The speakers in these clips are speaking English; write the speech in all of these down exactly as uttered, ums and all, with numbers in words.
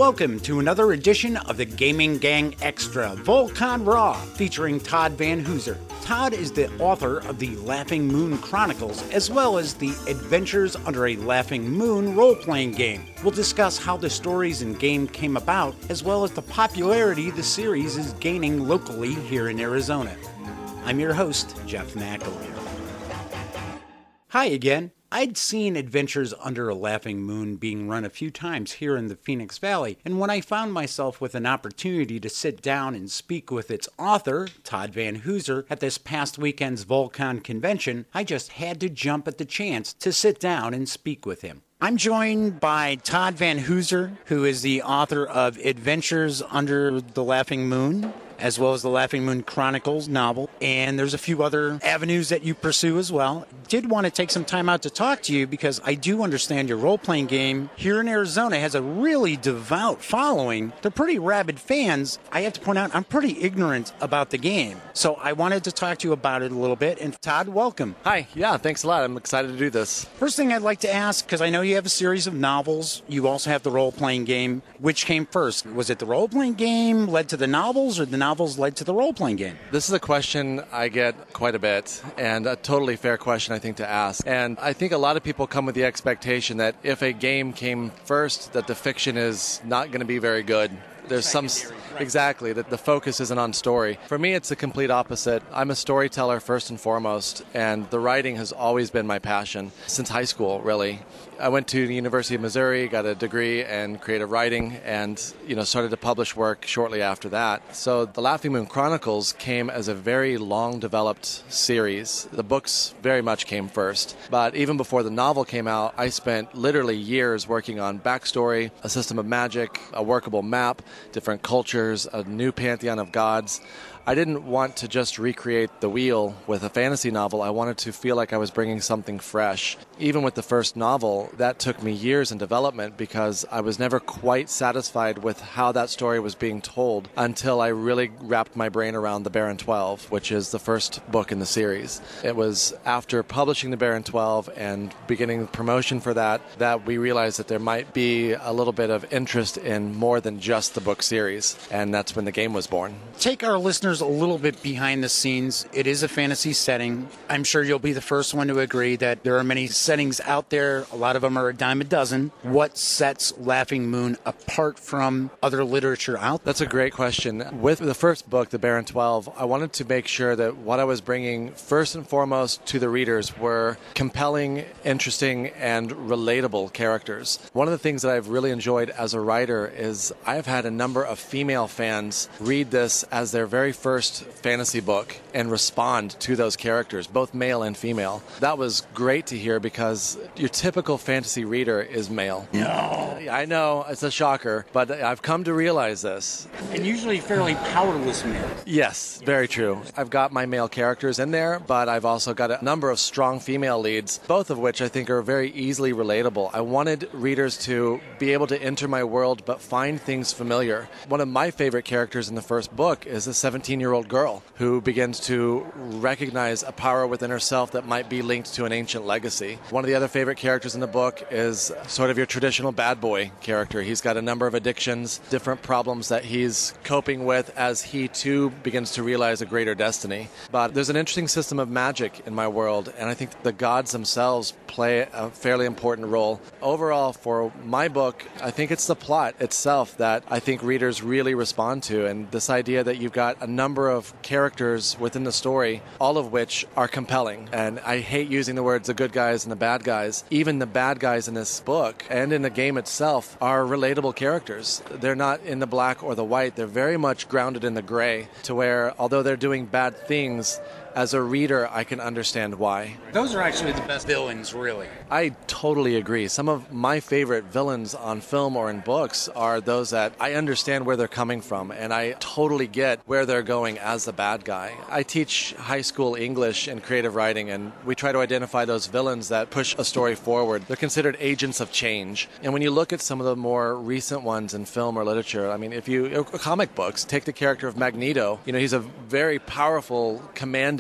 Welcome to another edition of the Gaming Gang Extra, Volcon Raw, featuring Todd Van Hooser. Todd is the author of the Laughing Moon Chronicles, as well as the Adventures Under a Laughing Moon role-playing game. We'll discuss how the stories and game came about, as well as the popularity the series is gaining locally here in Arizona. I'm your host, Jeff McAleer. Hi again. I'd seen Adventures Under a Laughing Moon being run a few times here in the Phoenix Valley, and when I found myself with an opportunity to sit down and speak with its author, Todd Van Hooser, at this past weekend's Volcon convention, I just had to jump at the chance to sit down and speak with him. I'm joined by Todd Van Hooser, who is the author of Adventures Under the Laughing Moon, as well as the Laughing Moon Chronicles novel, and there's a few other avenues that you pursue as well. Did want to take some time out to talk to you because I do understand your role-playing game here in Arizona has a really devout following. They're pretty rabid fans. I have to point out, I'm pretty ignorant about the game, so I wanted to talk to you about it a little bit. And Todd, welcome. Hi. Yeah, thanks a lot. I'm excited to do this. First thing I'd like to ask, because I know you have a series of novels, you also have the role-playing game. Which came first? Was it the role-playing game led to the novels, or the novels led to the role-playing game? This is a question I get quite a bit, and a totally fair question, I think, to ask. And I think a lot of people come with the expectation that if a game came first, that the fiction is not going to be very good. There's some... Exactly, that the focus isn't on story. For me, it's the complete opposite. I'm a storyteller first and foremost, and the writing has always been my passion since high school, really. I went to the University of Missouri, got a degree in creative writing, and you know started to publish work shortly after that. So the Laughing Moon Chronicles came as a very long-developed series. The books very much came first, but even before the novel came out, I spent literally years working on backstory, a system of magic, a workable map, different cultures, a new pantheon of gods. I didn't want to just recreate the wheel with a fantasy novel. I wanted to feel like I was bringing something fresh. Even with the first novel, that took me years in development because I was never quite satisfied with how that story was being told until I really wrapped my brain around The Baron twelve, which is the first book in the series. It was after publishing The Baron twelve and beginning promotion for that that we realized that there might be a little bit of interest in more than just the book series, and that's when the game was born. Take our listeners a little bit behind the scenes. It is a fantasy setting. I'm sure you'll be the first one to agree that there are many settings out there. A lot of them are a dime a dozen. What sets Laughing Moon apart from other literature out there? That's a great question. With the first book, The Baron twelve, I wanted to make sure that what I was bringing first and foremost to the readers were compelling, interesting, and relatable characters. One of the things that I've really enjoyed as a writer is I've had a number of female fans read this as their very first fantasy book and respond to those characters, both male and female. That was great to hear because your typical fantasy reader is male. No. I know, it's a shocker, but I've come to realize this. And usually fairly powerless male. Yes, very true. I've got my male characters in there, but I've also got a number of strong female leads, both of which I think are very easily relatable. I wanted readers to be able to enter my world but find things familiar. One of my favorite characters in the first book is a seventeen-year-old girl who begins to recognize a power within herself that might be linked to an ancient legacy. One of the other favorite characters in the book is sort of your traditional bad boy character. He's got a number of addictions, different problems that he's coping with as he too begins to realize a greater destiny. But there's an interesting system of magic in my world, and I think the gods themselves play a fairly important role. Overall, for my book, I think it's the plot itself that I think readers really respond to, and this idea that you've got a number of characters within the story, all of which are compelling. And I hate using the words the good guys and the bad guys. Even the bad guys in this book and in the game itself are relatable characters. They're not in the black or the white. They're very much grounded in the gray, to where although they're doing bad things, as a reader, I can understand why. Those are actually the best villains, really. I totally agree. Some of my favorite villains on film or in books are those that I understand where they're coming from, and I totally get where they're going as the bad guy. I teach high school English and creative writing, and we try to identify those villains that push a story forward. They're considered agents of change. And when you look at some of the more recent ones in film or literature, I mean, if you, comic books, take the character of Magneto, you know, he's a very powerful, commanding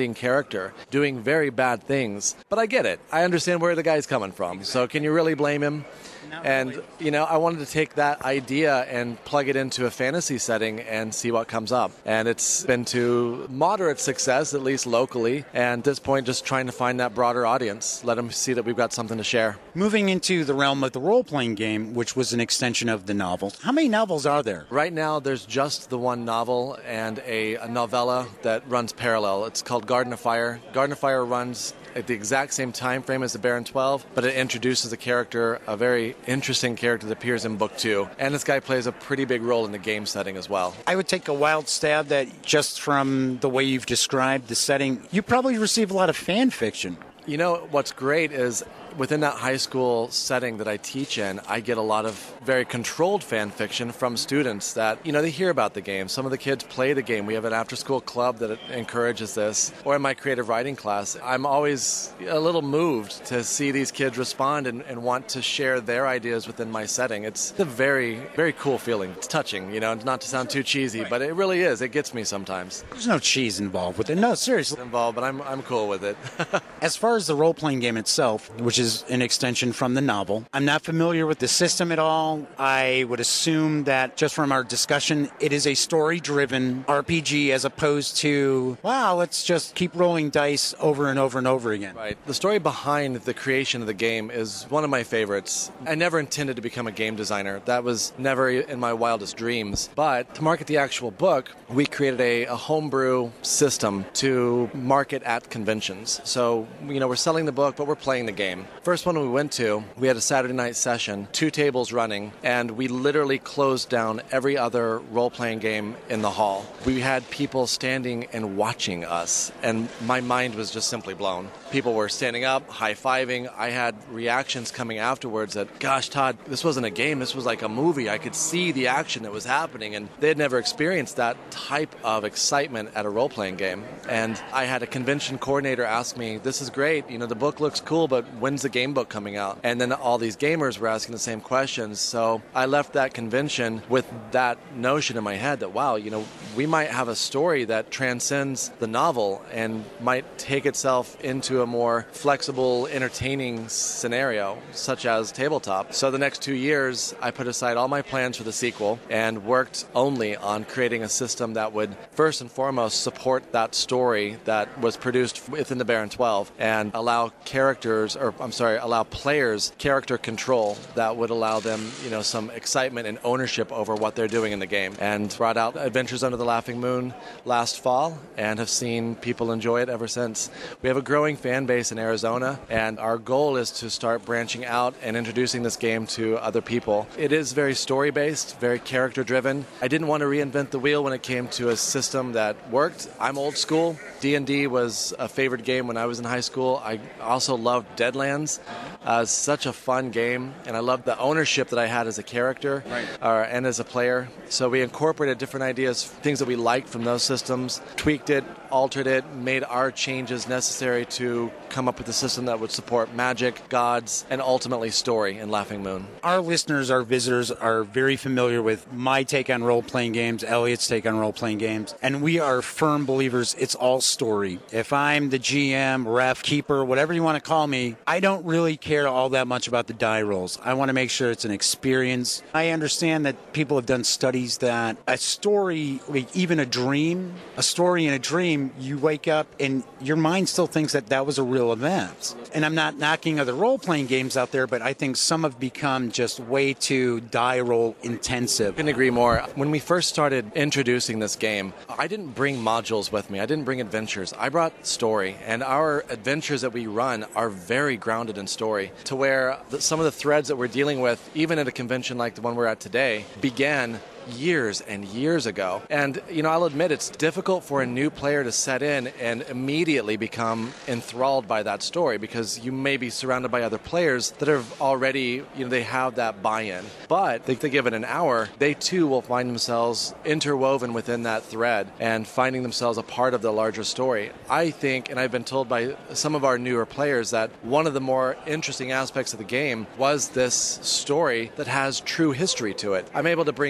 offending character doing very bad things. But I get it. I understand where the guy's coming from. So can you really blame him? And, you know, I wanted to take that idea and plug it into a fantasy setting and see what comes up. And it's been to moderate success, at least locally. And at this point, just trying to find that broader audience, let them see that we've got something to share. Moving into the realm of the role-playing game, which was an extension of the novel. How many novels are there? Right now, there's just the one novel and a, a novella that runs parallel. It's called Garden of Fire. Garden of Fire runs at the exact same time frame as the Baron twelve, but it introduces a character, a very interesting character that appears in book two. And this guy plays a pretty big role in the game setting as well. I would take a wild stab that just from the way you've described the setting, you probably receive a lot of fan fiction. You know, what's great is within that high school setting that I teach in, I get a lot of very controlled fan fiction from students that, you know, they hear about the game. Some of the kids play the game. We have an after-school club that encourages this. Or in my creative writing class, I'm always a little moved to see these kids respond and, and want to share their ideas within my setting. It's a very, very cool feeling. It's touching, you know, not to sound too cheesy, but it really is. It gets me sometimes. There's no cheese involved with it. No, seriously. Involved, but I'm, I'm cool with it. As far as the role-playing game itself, which is is an extension from the novel. I'm not familiar with the system at all. I would assume that just from our discussion, it is a story-driven R P G as opposed to, wow, let's just keep rolling dice over and over and over again. Right. The story behind the creation of the game is one of my favorites. I never intended to become a game designer. That was never in my wildest dreams. But to market the actual book, we created a, a homebrew system to market at conventions. So, you know, we're selling the book, but we're playing the game. First one we went to, we had a Saturday night session, two tables running, and we literally closed down every other role-playing game in the hall. We had people standing and watching us, and my mind was just simply blown. People were standing up, high-fiving. I had reactions coming afterwards that, gosh, Todd, this wasn't a game, this was like a movie. I could see the action that was happening, and they had never experienced that type of excitement at a role-playing game. And I had a convention coordinator ask me, this is great, you know, the book looks cool, but when's the game book coming out? And then all these gamers were asking the same questions. So I left that convention with that notion in my head that, wow, you know, we might have a story that transcends the novel and might take itself into a more flexible, entertaining scenario, such as tabletop. So the next two years, I put aside all my plans for the sequel and worked only on creating a system that would first and foremost support that story that was produced within the Baron twelve and allow characters, or I'm sorry, allow players character control that would allow them, you know, some excitement and ownership over what they're doing in the game. And brought out Adventures Under the Laughing Moon last fall and have seen people enjoy it ever since. We have a growing fan base in Arizona, and our goal is to start branching out and introducing this game to other people. It is very story-based, very character-driven. I didn't want to reinvent the wheel when it came to a system that worked. I'm old school. D and D was a favorite game when I was in high school. I also loved Deadlands. Uh, it's such a fun game, and I loved the ownership that I had as a character right. uh, and as a player. So we incorporated different ideas, things that we liked from those systems, tweaked it, altered it, made our changes necessary to come up with a system that would support magic, gods, and ultimately story in Laughing Moon. Our listeners, our visitors are very familiar with my take on role-playing games, Elliot's take on role-playing games, and we are firm believers it's all story. If I'm the G M, ref, keeper, whatever you want to call me, I don't really care all that much about the die rolls. I want to make sure it's an experience. I understand that people have done studies that a story, like even a dream, a story in a dream, you wake up and your mind still thinks that that was a real event. And I'm not knocking other role-playing games out there, but I think some have become just way too die roll intensive. I couldn't agree more. When we first started introducing this game, I didn't bring modules with me. I didn't bring adventures. I brought story. And our adventures that we run are very grounded in story, to where the, some of the threads that we're dealing with, even at a convention like the one we're at today, began years and years ago. And, you know, I'll admit it's difficult for a new player to set in and immediately become enthralled by that story, because you may be surrounded by other players that have already, you know, they have that buy-in. But if they give it an hour, they too will find themselves interwoven within that thread and finding themselves a part of the larger story. I think, and I've been told by some of our newer players, that one of the more interesting aspects of the game was this story that has true history to it. I'm able to bring players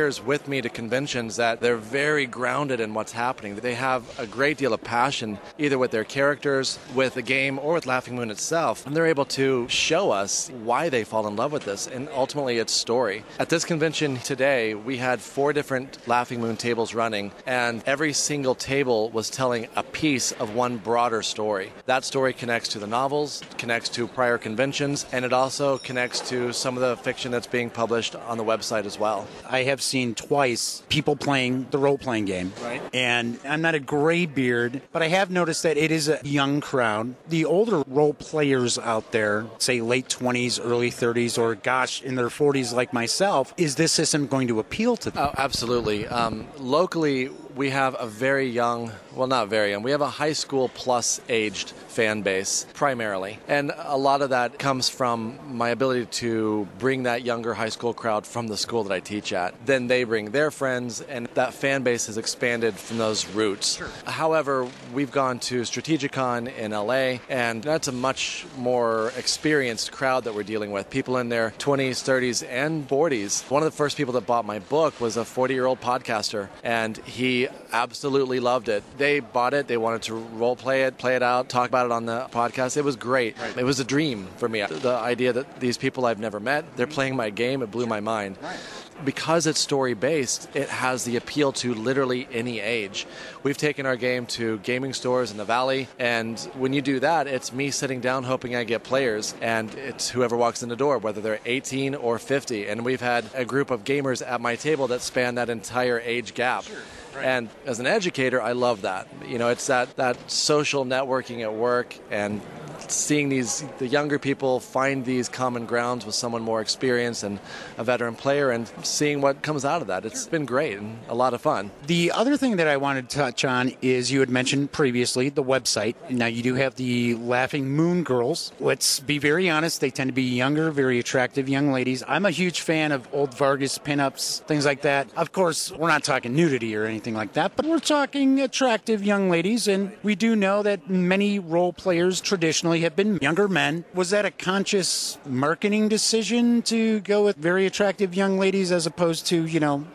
players with me to conventions that they're very grounded in what's happening. They have a great deal of passion, either with their characters, with the game, or with Laughing Moon itself. And they're able to show us why they fall in love with this, and ultimately its story. At this convention today, we had four different Laughing Moon tables running, and every single table was telling a piece of one broader story. That story connects to the novels, connects to prior conventions, and it also connects to some of the fiction that's being published on the website as well. I have seen twice people playing the role-playing game. Right. And I'm not a gray beard, but I have noticed that it is a young crowd. The older role players out there, say late twenties, early thirties, or gosh, in their forties like myself, is this system going to appeal to them? Oh, absolutely. Um, locally, we have a very young, well, not very young, we have a high school plus aged fan base primarily. And a lot of that comes from my ability to bring that younger high school crowd from the school that I teach at. Then they bring their friends, and that fan base has expanded from those roots. Sure. However, we've gone to Strategicon in L A, and that's a much more experienced crowd that we're dealing with. People in their twenties, thirties, and forties. One of the first people that bought my book was a forty-year-old podcaster, and he absolutely loved it. They bought it. They wanted to role play it, play it out, talk about it on the podcast. It was great. Right. It was a dream for me. The idea that these people I've never met, they're playing my game, it blew my mind. Right. Because it's story-based, it has the appeal to literally any age. We've taken our game to gaming stores in the Valley, and when you do that, it's me sitting down hoping I get players, and it's whoever walks in the door, whether they're eighteen or fifty. And we've had a group of gamers at my table that span that entire age gap. Sure. Right. And as an educator, I love that. You know, it's that, that social networking at work, and seeing these the younger people find these common grounds with someone more experienced and a veteran player, and seeing what comes out of that. It's sure. been great and a lot of fun. The other thing that I wanted to touch on is you had mentioned previously the website. Now you do have the Laughing Moon Girls. Let's be very honest, they tend to be younger, very attractive young ladies. I'm a huge fan of old Vargas pinups, things like that. Of course, we're not talking nudity or anything like that, but we're talking attractive young ladies, and we do know that many role players traditionally have been younger men. Was that a conscious marketing decision to go with very attractive young ladies as opposed to, you know...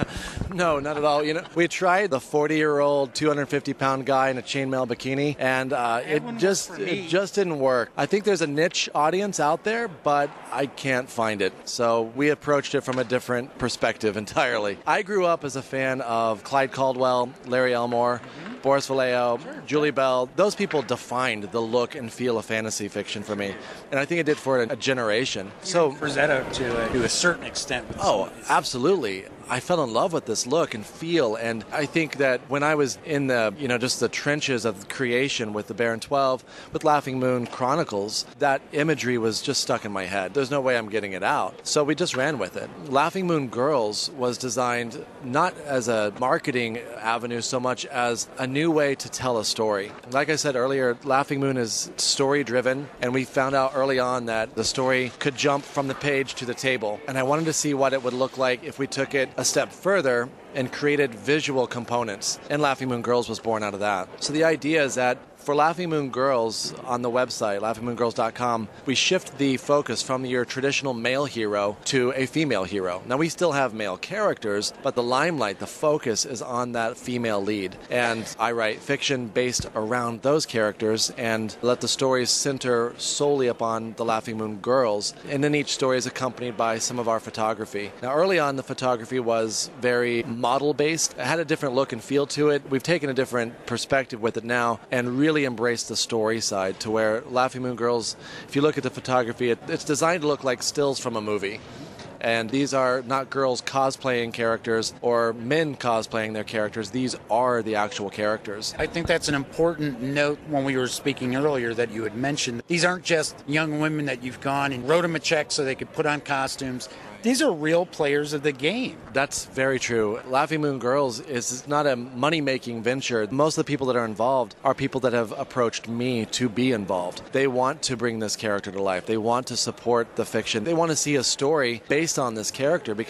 No, not at all. You know, we tried the forty-year-old, two hundred fifty pound guy in a chainmail bikini, and uh, it just it just didn't work. I think there's a niche audience out there, but I can't find it. So we approached it from a different perspective entirely. I grew up as a fan of Clyde Caldwell, Larry Elmore, mm-hmm. Boris Vallejo, sure, Julie sure. Bell. Those people defined the look and feel of fantasy fiction for me, and I think it did for a, a generation. You so Frazetta to a, to a certain extent. Oh, absolutely. I fell in love with this look and feel, and I think that when I was in the, you know, just the trenches of creation with the Baron twelve, with Laughing Moon Chronicles, that imagery was just stuck in my head. There's no way I'm getting it out. So we just ran with it. Laughing Moon Girls was designed not as a marketing avenue so much as a new way to tell a story. Like I said earlier, Laughing Moon is story-driven, and we found out early on that the story could jump from the page to the table, and I wanted to see what it would look like if we took it a step further and created visual components. And Laughing Moon Girls was born out of that. So the idea is that for Laughing Moon Girls on the website, laughing moon girls dot com, we shift the focus from your traditional male hero to a female hero. Now, we still have male characters, but the limelight, the focus is on that female lead. And I write fiction based around those characters and let the stories center solely upon the Laughing Moon Girls. And then each story is accompanied by some of our photography. Now, early on, the photography was very model-based. It had a different look and feel to it. We've taken a different perspective with it now and really embrace the story side to where Laughing Moon Girls, if you look at the photography, it, it's designed to look like stills from a movie. And these are not girls cosplaying characters or men cosplaying their characters. These are the actual characters. I think that's an important note when we were speaking earlier that you had mentioned. These aren't just young women that you've gone and wrote them a check so they could put on costumes. These are real players of the game. That's very true. Laughing Moon Girls is not a money-making venture. Most of the people that are involved are people that have approached me to be involved. They want to bring this character to life. They want to support the fiction. They want to see a story based on this character because they believe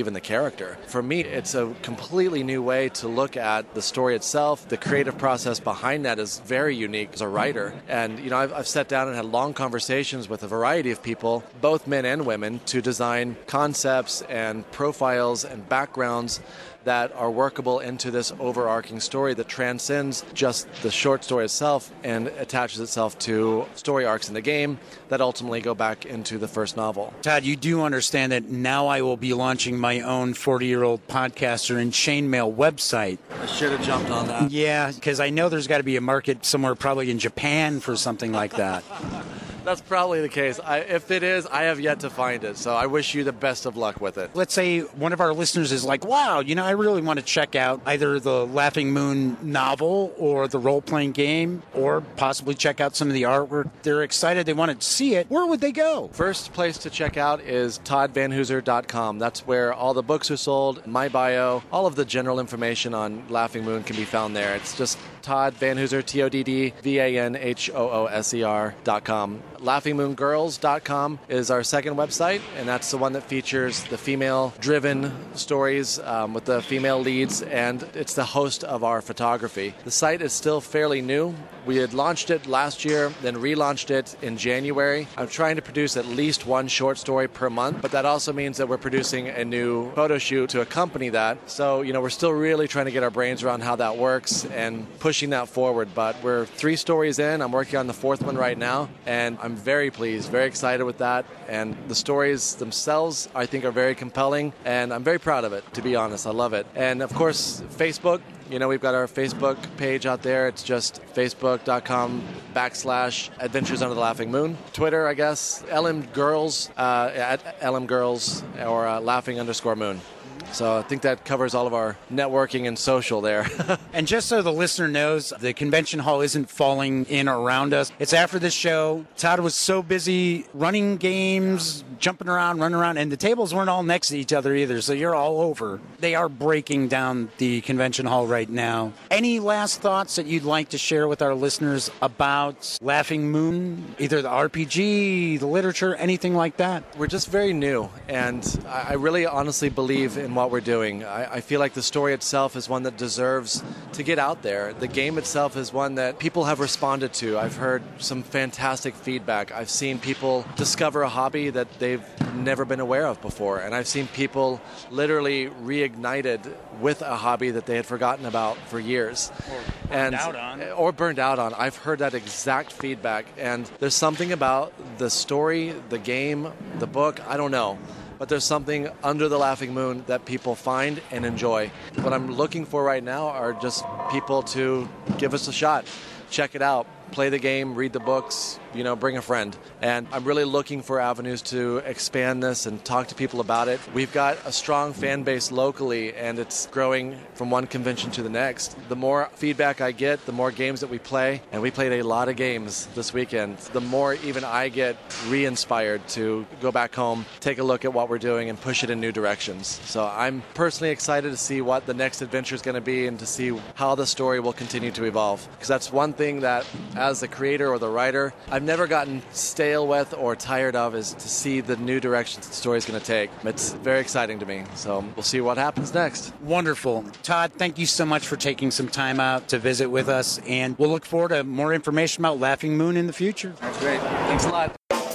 believe in the character. For me, it's a completely new way to look at the story itself. The creative process behind that is very unique as a writer. And, you know, I've, I've sat down and had long conversations with a variety of people, both men and women, to design concepts and profiles and backgrounds that are workable into this overarching story that transcends just the short story itself and attaches itself to story arcs in the game that ultimately go back into the first novel. Todd, you do understand that now I will be launching my own forty-year-old podcaster and chainmail website. I should have jumped on that. Yeah, because I know there's got to be a market somewhere probably in Japan for something like that. That's probably the case. I, if it is, I have yet to find it. So I wish you the best of luck with it. Let's say one of our listeners is like, wow, you know, I really want to check out either the Laughing Moon novel or the role-playing game, or possibly check out some of the artwork. They're excited. They want to see it. Where would they go? First place to check out is todd van hooser dot com. That's where all the books are sold, my bio, all of the general information on Laughing Moon can be found there. It's just Todd Van Hooser, T O D D V A N H O O S E R dot com. laughing moon girls dot com is our second website, and that's the one that features the female-driven stories um, with the female leads, and it's the host of our photography. The site is still fairly new. We had launched it last year, then relaunched it in January. I'm trying to produce at least one short story per month, but that also means that we're producing a new photo shoot to accompany that. So, you know, we're still really trying to get our brains around how that works and pushing that forward. But we're three stories in. I'm working on the fourth one right now, and I'm very pleased, very excited with that. And the stories themselves, I think, are very compelling, and I'm very proud of it, to be honest. I love it. And, of course, Facebook. You know, we've got our Facebook page out there. It's just facebook.com backslash Adventures Under the Laughing Moon. Twitter, I guess, L M Girls, uh, at L M Girls, or uh, Laughing underscore Moon. So I think that covers all of our networking and social there. And just so the listener knows, the convention hall isn't falling in around us. It's after the show. Todd was so busy running games, jumping around, running around, and the tables weren't all next to each other either, so you're all over. They are breaking down the convention hall right now. Any last thoughts that you'd like to share with our listeners about Laughing Moon, either the R P G, the literature, anything like that? We're just very new, and I really honestly believe in what we're doing. I, I feel like the story itself is one that deserves to get out there. The game itself is one that people have responded to. I've heard some fantastic feedback. I've seen people discover a hobby that they've never been aware of before, and I've seen people literally reignited with a hobby that they had forgotten about for years. Or burned and, out on. Or burned out on. I've heard that exact feedback, and there's something about the story, the game, the book, I don't know. But there's something under the Laughing Moon that people find and enjoy. What I'm looking for right now are just people to give us a shot, check it out, play the game, read the books, you know, bring a friend. And I'm really looking for avenues to expand this and talk to people about it. We've got a strong fan base locally, and it's growing from one convention to the next. The more feedback I get, the more games that we play, and we played a lot of games this weekend, the more even I get re-inspired to go back home, take a look at what we're doing, and push it in new directions. So I'm personally excited to see what the next adventure is going to be and to see how the story will continue to evolve. Because that's one thing that, as the creator or the writer, I've never gotten stale with or tired of, is to see the new directions the story is going to take. It's very exciting to me. So we'll see what happens next. Wonderful. Todd, thank you so much for taking some time out to visit with us, and we'll look forward to more information about Laughing Moon in the future. That's great. Thanks a lot.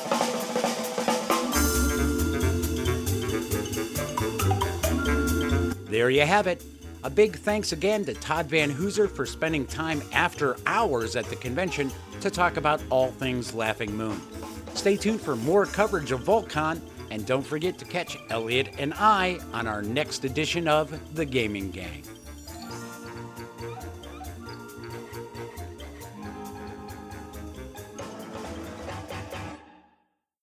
There you have it. A big thanks again to Todd Van Hooser for spending time after hours at the convention to talk about all things Laughing Moon. Stay tuned for more coverage of VaultCon, and don't forget to catch Elliot and I on our next edition of The Gaming Gang.